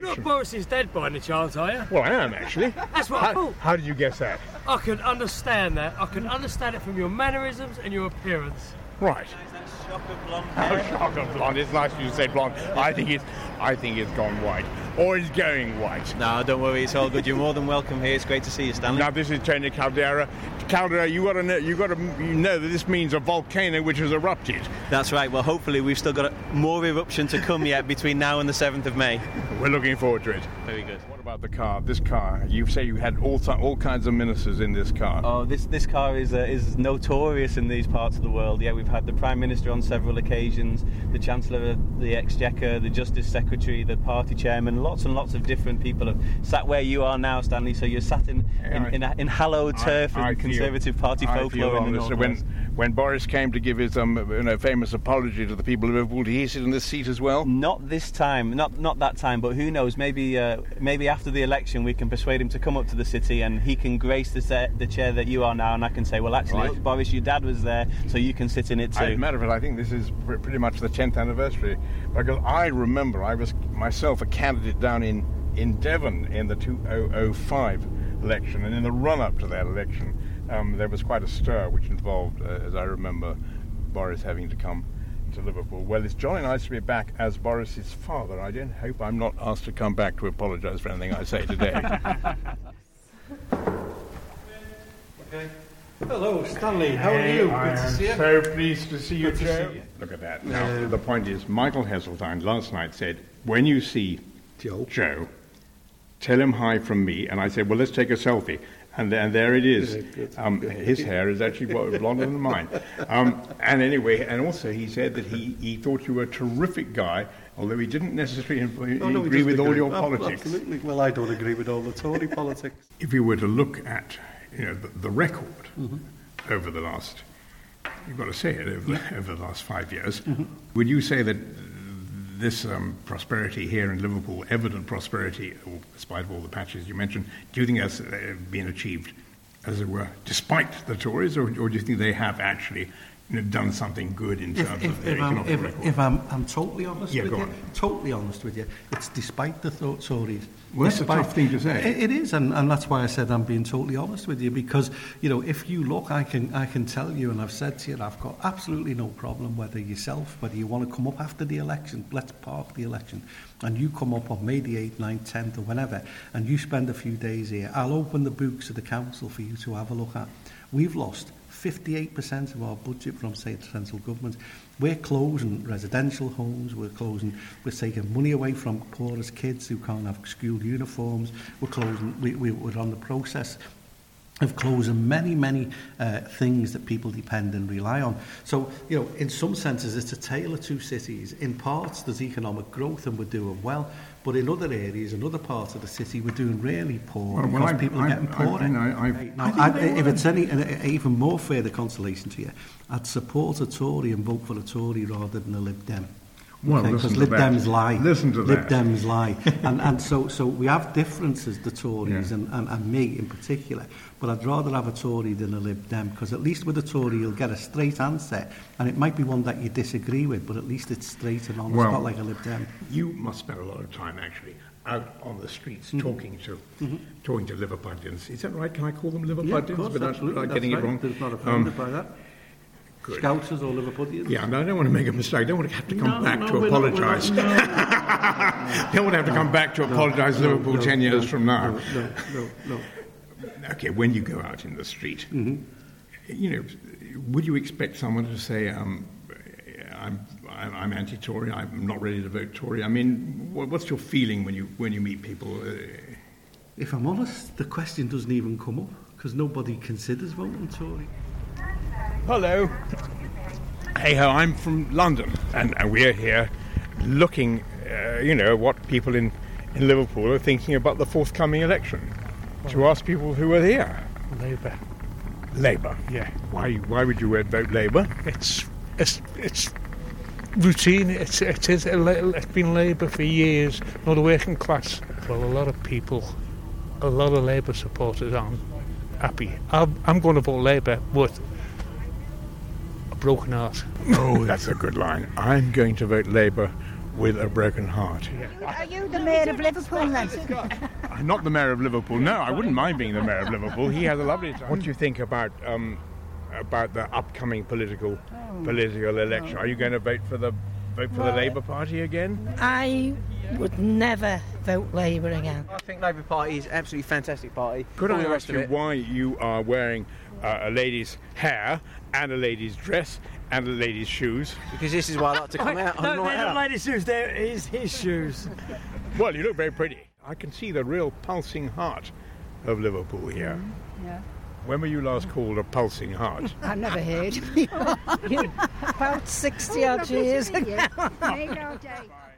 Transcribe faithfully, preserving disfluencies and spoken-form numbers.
Not Boris is dead by any chance, are you? Well, I am, actually. That's what I how, thought. How did you guess that? I can understand that. I can understand it from your mannerisms and your appearance. Right. Shock of blonde Oh, hair. shock of blonde. It's nice you say blonde. I think it's, I think it's gone white. Or it's going white. No, don't worry, it's all good. You're more than welcome here. It's great to see you, Stanley. Now, this is Tony Caldera. Caldera, you got to know, you got to you know that this means a volcano which has erupted. That's right. Well, hopefully we've still got more eruption to come yet between now and the seventh of May. We're looking forward to it. Very good. What about the car? This car, you say you had all all kinds of ministers in this car. Oh, this this car is uh, is notorious in these parts of the world. Yeah, we've had the Prime Minister on several occasions, the Chancellor of the Exchequer, the Justice Secretary, the party chairman. Lots and lots of different people have sat where you are now, Stanley. So you're sat in in, in, in hallowed turf I, I of feel, Conservative Party I folklore in the North North when, West. when Boris came to give his um, you know, famous apology to the people of Liverpool, did he sit in this seat as well? Not this time, not not that time, but who knows? Maybe uh, maybe after the election we can persuade him to come up to the city and he can grace the, se- the chair that you are now, and I can say, well, actually, Right. look, Boris, your dad was there, so you can sit in it too. As a matter of fact, I think this is pr- pretty much the tenth anniversary, because I remember I was myself a candidate down in, in Devon in the two thousand five election, and in the run-up to that election um, there was quite a stir which involved, uh, as I remember, Boris having to come to Liverpool. Well, it's jolly nice to be back as Boris's father. I don't hope I'm not asked to come back to apologise for anything I say today. Okay. Hello, Stanley. How are you? I Good to am see you. so pleased to see you, Good to Joe. see you. Look at that. Now, Uh, the point is, Michael Heseltine last night said, when you see Joe. Joe, tell him hi from me. And I said, well, let's take a selfie. And, th- and there it is. Good, good, Um, good. his hair is actually blonder than mine. Um, and anyway, and also he said that he, he thought you were a terrific guy, although he didn't necessarily Oh, no, we agree just with all agree. your Oh, politics. Absolutely. Well, I don't agree with all the Tory politics. If you were to look at you know, the, the record Mm-hmm. over the last, you've got to say it, over, over the last five years, Mm-hmm. would you say that this um, prosperity here in Liverpool, evident prosperity, despite all the patches you mentioned, do you think that's uh, been achieved, as it were, despite the Tories, or, or do you think they have actually you know, done something good in If, terms if, of their if, I'm, economic if, record? if I'm, I'm totally honest Yeah, with go you, on. totally honest with you, it's despite the th- Tories. Well, that's a Despite- tough thing to say. It, it is, and, and that's why I said I'm being totally honest with you, because you know, if you look, I can I can tell you, and I've said to you, I've got absolutely no problem whether yourself, whether you want to come up after the election, let's park the election, and you come up on May the eighth, ninth, tenth, or whenever, and you spend a few days here. I'll open the books of the council for you to have a look at. We've lost fifty-eight percent of our budget from, say, the central government. We're closing residential homes, we're closing, we're taking money away from poorest kids who can't have school uniforms, we're closing, we, we, we're on the process of closing many, many uh, things that people depend and rely on. So, you know, in some senses, it's a tale of two cities. In parts, there's economic growth and we're doing well, but in other areas, in other parts of the city, we're doing really poor Well, well, because I- people I- are getting I- poorer. I know, I- Right, now, I think I'd- they if will. it's any an, a, even more further consolation to you, I'd support a Tory and vote for a Tory rather than a Lib Dem. Well, Because listen to Lib that. Dems lie. Listen to Lib that. Dems lie. and and so, so we have differences, the Tories Yeah. and, and, and me in particular. But I'd rather have a Tory than a Lib Dem, because at least with a Tory you'll get a straight answer. And it might be one that you disagree with, but at least it's straight and honest, Well, not like a Lib Dem. You must spend a lot of time actually out on the streets Mm-hmm. talking to talking to Liverpudlians. Is that right? Can I call them Liverpudlians Yeah, of course, without, absolutely. without getting That's it right. wrong? There's not Um, offended by that. good. Scousers or Liverpudlians? Yeah, no, I don't want to make a mistake. I don't want to have to come No, back no, to we're not- we're apologise. not- no. Don't want to have to come back to apologise to no, Liverpool no, ten years no, from now. No, no, no, no. Okay, when you go out in the street, Mm-hmm. you know, would you expect someone to say, um, I'm, I'm, I'm anti-Tory, I'm not ready to vote Tory? I mean, what, what's your feeling when you when you meet people? Uh, If I'm honest, the question doesn't even come up, because nobody considers voting Tory. Hello. Hey ho, I'm from London, and, and we're here looking, uh, you know, what people in, in Liverpool are thinking about the forthcoming election. To ask people who are here. Labour. Labour. Yeah. Why? Why would you vote Labour? It's it's it's routine. It's it is a little, it's been Labour for years. Not the working class. Well, a lot of people, a lot of Labour supporters aren't happy. I'm, I'm going to vote Labour with a broken heart. Oh, that's a good line. I'm going to vote Labour with a broken heart. Are you the mayor of Liverpool then? I'm not the mayor of Liverpool. No, I wouldn't mind being the mayor of Liverpool. He has a lovely time. What do you think about um, about the upcoming political oh. political election? Are you going to vote for the vote for well, the Labour Party again? I would never vote Labour again. I think Labour Party is an absolutely fantastic party. Could I ask you why you are wearing uh, a lady's hair and a lady's dress and a lady's shoes? Because this is why I like to come out on No, night they're out. not ladies' shoes, they're his, his shoes. Well, you look very pretty. I can see the real pulsing heart of Liverpool here. Mm, yeah. When were you last called a pulsing heart? I've never heard. About sixty odd years ago. Made our day.